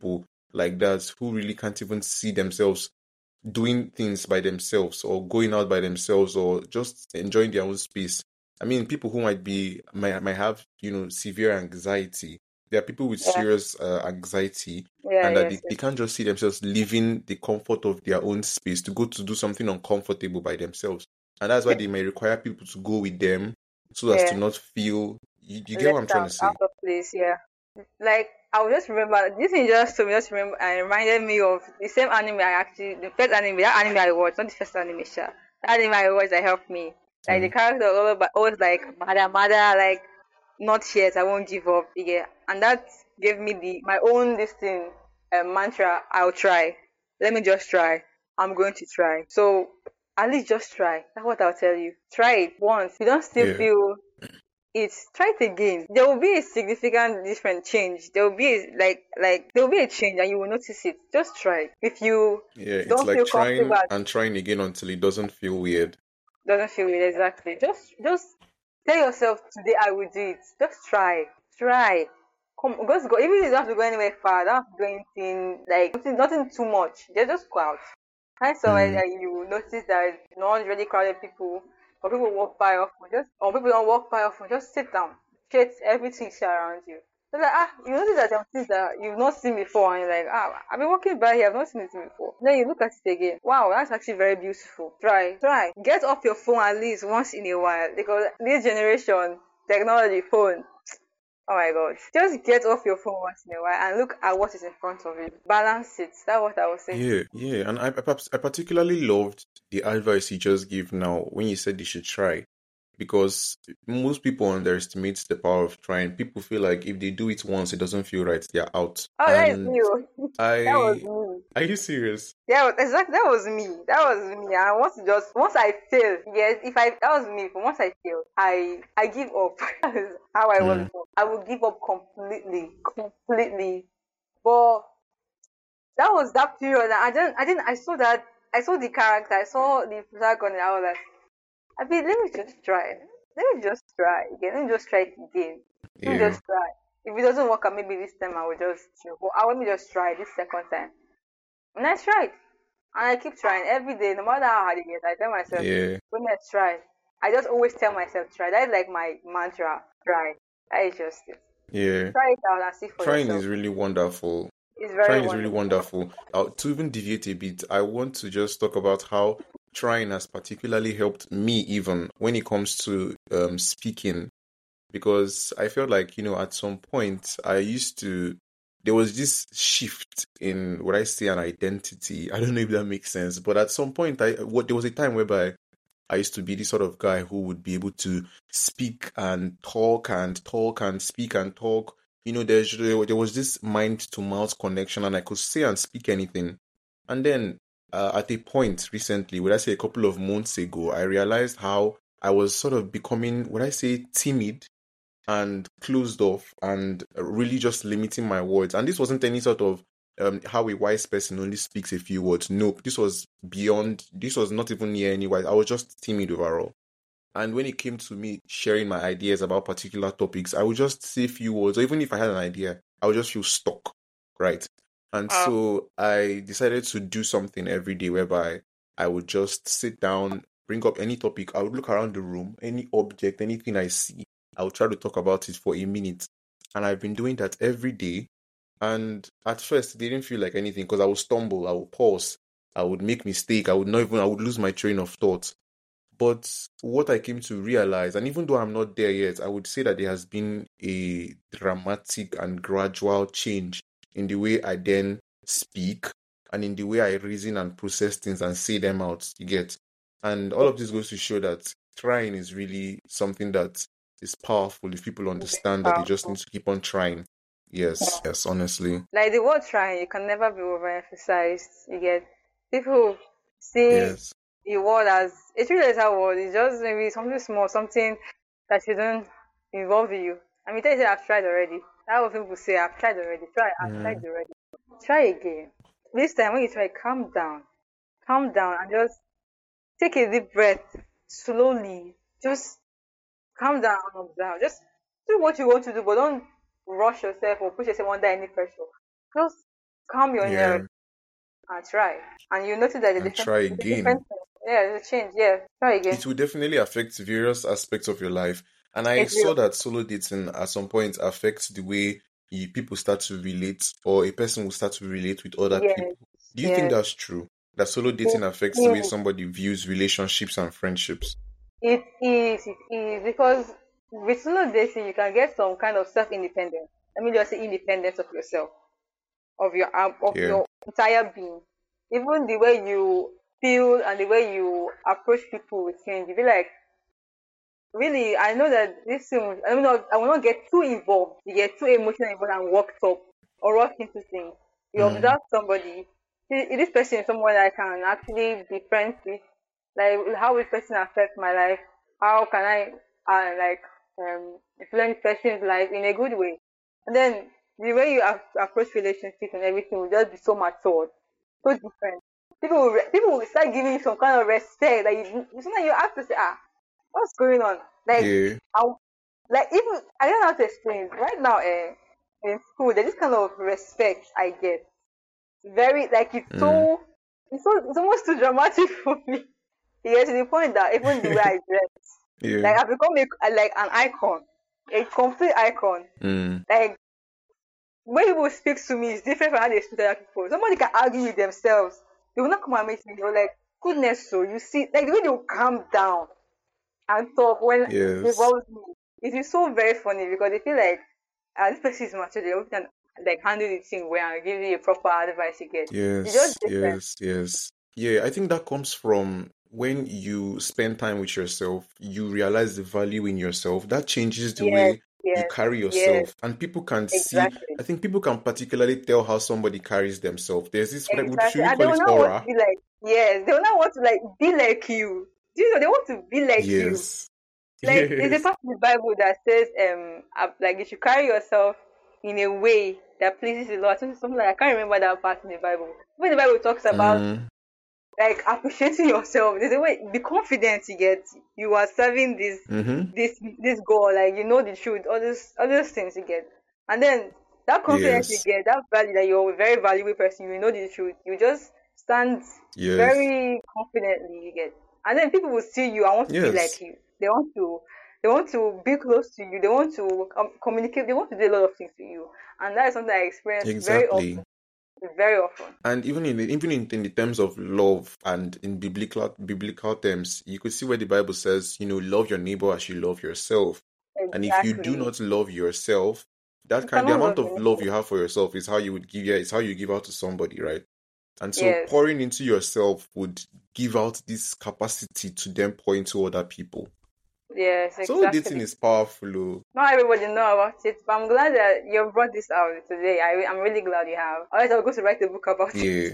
like that who really can't even see themselves doing things by themselves or going out by themselves or just enjoying their own space. I mean, people who might have, severe anxiety. There are people with Yeah. serious anxiety, Yeah. and that Yes. they Yes. can't just see themselves leaving the comfort of their own space to go to do something uncomfortable by themselves. And that's why they may require people to go with them so as to Yeah. not feel. You get what I'm Left trying to out say? of place. Yeah. Like I will just remember this thing just to me just remember and reminded me of the same anime I actually the first anime that anime I watched, not the first anime sha. The anime I watched that helped me. Like the Mm. character was always like mother, like not yet, I won't give up. Yeah. And that gave me my own this thing mantra, I'll try. Let me just try. I'm going to try. So at least just try. That's what I'll tell you. Try it once. If you don't still Yeah, feel it's try it again. There will be a significant different change. There will be there will be a change and you will notice it. Just try. If you yeah. It's don't like feel comfortable, trying and trying again until it doesn't feel weird. doesn't feel it exactly. Just tell yourself today I will do it. Just try. Try. Come just go. Even if you don't have to go anywhere far, don't have to do anything like nothing too much. Just go out. Find somewhere Mm. that you notice that not really crowded people or people walk by often. Just or people don't walk by often. Just sit down. Get everything share around you. So like you notice that there are things that you've not seen before, and you're like I've been walking by here, I've not seen this before. Then you look at it again. Wow, that's actually very beautiful. Try. Get off your phone at least once in a while because this generation technology phone. Oh my god. Just get off your phone once in a while and look at what is in front of you. Balance it. That's what I would say. Yeah, yeah, and I particularly loved the advice you just gave now when you said they should try, because most people underestimate the power of trying. People feel like if they do it once, it doesn't feel right, they're out. Oh, that is And you. That was I, me. are you serious? Yeah, exactly. That was me. That was me. And once I fail, yes, if I that was me. But once I fail, I give up. That is how I was Mm, before. I would give up completely. But that was that period. And I didn't. I saw that. I saw the character. I saw the protagonist. I was like, I mean, let me just try. Let me just try again. Let me just try it again. Let me yeah, just try. If it doesn't work out, maybe this time I will just chill. But I want me just try this second time. And I tried. And I keep trying every day, no matter how hard it gets. I tell myself, yeah, when I try. I just always tell myself, try. That is like my mantra. Try. That is just it. yeah. Try it out and see for Trying yourself. is really wonderful. It's very Trying is really wonderful. wonderful. To even deviate a bit, I want to just talk about how trying has particularly helped me even when it comes to speaking, because I felt like, at some point there was this shift in what I say an identity. I don't know if that makes sense, but at some point, there was a time whereby I used to be the sort of guy who would be able to speak and talk and speak and talk. There was this mind to mouth connection, and I could say and speak anything. And then at a point recently, would I say a couple of months ago, I realized how I was sort of becoming, would I say, timid and closed off and really just limiting my words. And this wasn't any sort of how a wise person only speaks a few words. Nope, this was beyond, this was not even near any wise. I was just timid overall. And when it came to me sharing my ideas about particular topics, I would just say a few words, or even if I had an idea, I would just feel stuck, right? And Uh, so I decided to do something every day whereby I would just sit down, bring up any topic, I would look around the room, any object, anything I see, I would try to talk about it for a minute. And I've been doing that every day. And at first, it didn't feel like anything because I would stumble, I would pause, I would make mistake, I would lose my train of thought. But what I came to realize, and even though I'm not there yet, I would say that there has been a dramatic and gradual change in the way I then speak and in the way I reason and process things and say them out. You get? And all of this goes to show that trying is really something that is powerful if people understand that they just need powerful. to keep on trying. Yes, yes, honestly. Like the word trying, it can never be overemphasized. You get people see Yes. the word as a three-letter word. It's just maybe something small, something that shouldn't involve you. I mean, tell you say I've tried already. That's what people say. I've tried already. I've tried Mm, already. Try again. This time when you try, calm down, and just take a deep breath slowly. Just calm down and observe. Just do what you want to do, but don't rush yourself or push yourself under any pressure. Just calm your Yeah. nerves and try. And you notice that And try the different again. thing. Yeah, there's a change. Yeah, try again. It will definitely affect various aspects of your life. And I It will. saw that solo dating at some point affects the way people start to relate, or a person will start to relate with other Yes, people. Do you think yes. that's true? That solo It dating affects the way is. somebody views relationships and friendships? It is. It is because with solo dating, you can get some kind of self-independence. Let me just say independence of yourself, of Yeah. your entire being. Even the way you feel and the way you approach people will change. You be like, really, I know that this thing, I will not get too involved. You get too emotional involved and worked up or rush into things. You Mm. observe somebody. This person is someone I can actually be friends with. Like, how will this person affect my life? How can I, influence person's life in a good way? And then the way you approach relationships and everything will just be so matured, so different. People will start giving you some kind of respect that sometimes you have to say, what's going on? Like, Yeah. I, like even I don't know how to explain. Right now, in school, there's this kind of respect I get. Very like Mm. it's almost too dramatic for me. Yeah, to the point that even the way I dress, Yeah. like I've become like an icon, a complete icon. Mm. Like when people speak to me, it's different from how they speak to other people. Somebody can argue with themselves. They will not come and meet me. They're like, goodness, so you see, like the way they will calm down and talk when they Yes. involve me. It is so very funny because they feel like this person is mature. They can like handle the thing well and give you a proper advice you get. It's just Yes, different. yes, yes. Yeah, I think that comes from when you spend time with yourself, you realize the value in yourself. That changes the Yes, way you yes, carry yes, yourself. And people can see, exactly, I think people can particularly tell how somebody carries themselves. There's this, exactly. should we And they call will it not want to aura? be like, yes, they will not want to like be like you. Do you know they want to be like you? Yes. Like there's a Yes. part in the Bible that says, like you should carry yourself in a way that pleases the Lord. Something like I can't remember that part in the Bible. When the Bible talks about Mm, like appreciating yourself, there's a way be confident you get. You are serving mm-hmm. this goal, like you know the truth, all those things you get. And then that confidence you Yes. get, that value that you're a very valuable person, you know the truth, you just stand Yes. very confidently you get. And then people will see you and want to be like Yes. you. They want to be close to you. They want to communicate. They want to do a lot of things to you. And that is something I experience Exactly. very often. And even in the terms of love and in biblical terms, you could see where the Bible says, love your neighbor as you love yourself. And if you do Exactly. not love yourself, You the cannot love amount of love anyone. you have for yourself is how you would give, yeah, it's how you give out to somebody, right? And so Yes. pouring into yourself would give out this capacity to then pour into other people. Yes, So dating exactly. is powerful. Oh. Not everybody know about it, but I'm glad that you brought this out today. I'm really glad you have. Otherwise, I'll go to write a book about it. Yeah.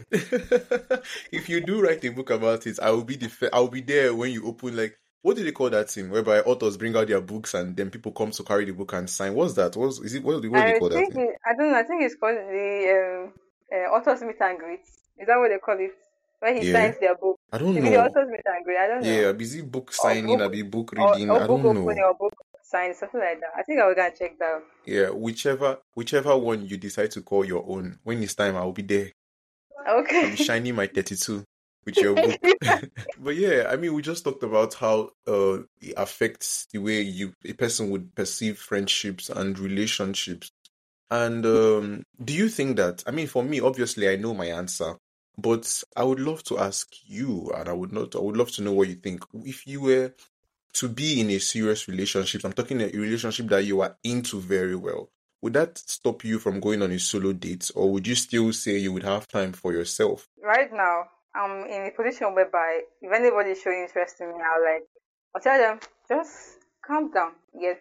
If you do write a book about it, I will be there when you open, like, what do they call that thing whereby authors bring out their books and then people come to carry the book and sign? What's that? What do they call that thing? I don't know. I think it's called the author's meet and greet. Is that what they call it? Where he Yeah. signs their book. I don't Maybe the know. author's meet and greet. I don't know. Yeah, busy book Or signing, book I'll be book reading. or I book don't opening know. or book sign, something like that. I think I will go and check that out. Yeah, whichever one you decide to call your own. When it's time, I'll be there. I'll be Okay. shining my 32 with your book. But yeah, I mean, we just talked about how it affects the way a person would perceive friendships and relationships. And do you think that, I mean, for me, obviously, I know my answer, but I would love to ask you, and I would love to know what you think. If you were to be in a serious relationship, I'm talking a relationship that you are into very well, would that stop you from going on a solo date, or would you still say you would have time for yourself? Right now, I'm in a position whereby if anybody is showing interest in me, I'll tell them just calm down. Yes,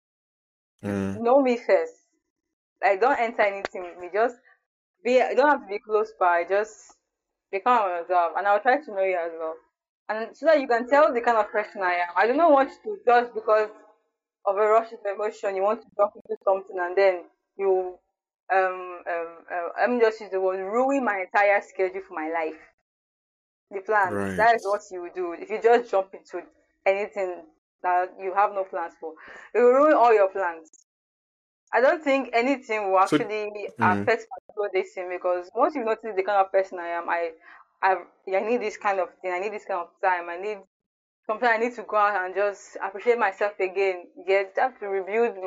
Mm, know me first. Like don't enter anything with me. Just be. You don't have to be close by. Just become yourself, and I'll try to know you as well. And so that you can tell the kind of person I am. I do not want to just because of a rush of emotion, you want to jump into something and then you let me just use the word ruin my entire schedule for my life. The plans. That is right. what you will do if you just jump into anything that you have no plans for. It will ruin all your plans. I don't think anything will So, actually mm, affect slow dating because once you notice the kind of person I am, I need this kind of thing. I need this kind of time. I need sometimes I need to go out and just appreciate myself again. Get have to rebuild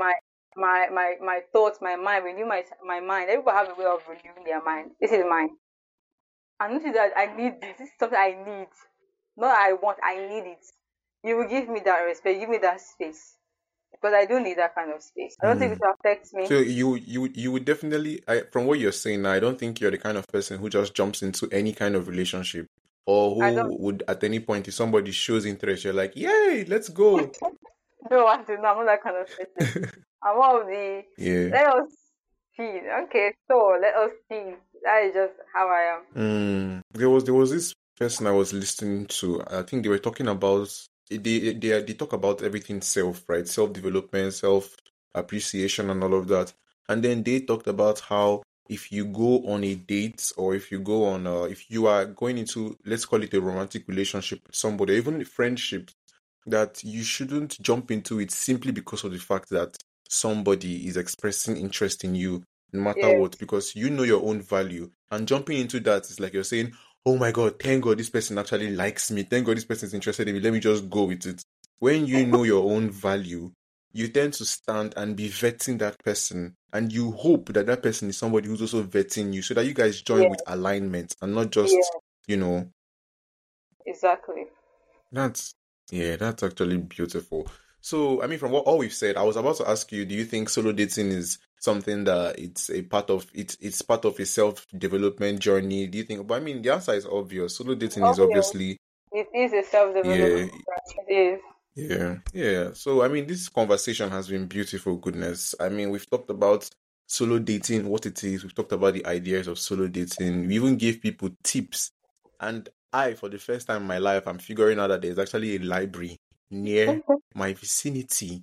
my thoughts, my mind, renew my mind. Everybody have a way of renewing their mind. This is mine. I notice that I need this. This is something I need. Not I want, I need it. You will give me that respect, give me that space. Because I do need that kind of space. I don't think it Mm. will affect me. So you would definitely, from what you're saying now, I don't think you're the kind of person who just jumps into any kind of relationship, or I don't who would at any point if somebody shows interest, you're like, yay, let's go. know what to know. I'm not that kind of person. I'm more of the Yeah. let us see. Okay, so let us see. That is just how I am. There was this person I was listening to. I think they were talking about they talk about everything self, right? Self-development, self-appreciation and all of that. And then they talked about how if you go on a date, or if you go on if you are going into, let's call it, a romantic relationship with somebody, or even a friendship, that you shouldn't jump into it simply because of the fact that somebody is expressing interest in you, no matter Yes, what, because you know your own value. And jumping into that is like you're saying, oh my God, thank God this person actually likes me. Thank God this person is interested in me. Let me just go with it. When you know your own value, you tend to stand and be vetting that person. And you hope that that person is somebody who's also vetting you, so that you guys join with yes, alignment and not just, yes, you know, exactly. that's that's actually beautiful. So, I mean, from what all we've said, I was about to ask you, do you think solo dating is something that it's a part of it's part of a self-development journey? Do you think? But I mean, the answer is obvious. Solo dating is Obvious. obviously, It is a self-development. yeah, It is. yeah. So, I mean, this conversation has been beautiful, goodness. I mean, we've talked about solo dating, what it is. We've talked about the ideas of solo dating. We even gave people tips. And for the first time in my life, I'm figuring out that there's actually a library near my vicinity.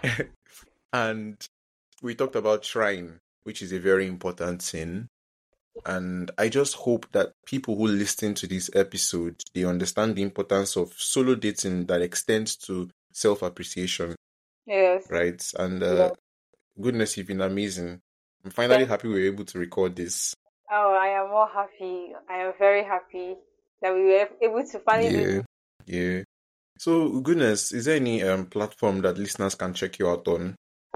And we talked about shrine, which is a very important thing. And I just hope that people who listen to this episode, they understand the importance of solo dating that extends to self-appreciation, Yes. right? And Yes. goodness, you've been amazing. I'm finally Thank happy we were able to record this. Oh, I am more happy. I am very happy that we were able to finally do Yeah, this. yeah. So, goodness, is there any platform that listeners can check you out on?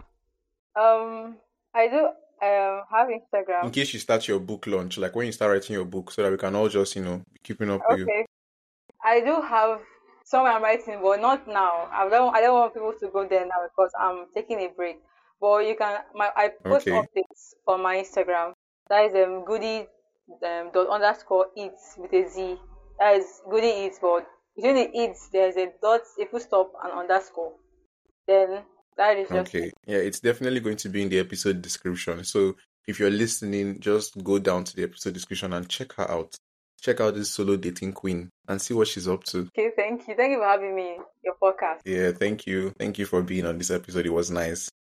I do have In Instagram. case you start your book launch, like when you start writing your book, so that we can all just, be keeping up with you. Okay. I do have somewhere I'm writing, but not now. I don't want people to go there now because I'm taking a break. But you can I post Okay. updates on my Instagram. That is goody dot underscore eats with a Z. That is goody eats, but between the eats there's a dot, a full stop, and underscore. Then that is just it. Okay. Yeah, it's definitely going to be in the episode description. So if you're listening, just go down to the episode description and check her out. Check out this solo dating queen and see what she's up to. Okay, thank you. Thank you for having me in your podcast. Yeah, thank you. Thank you for being on this episode. It was nice.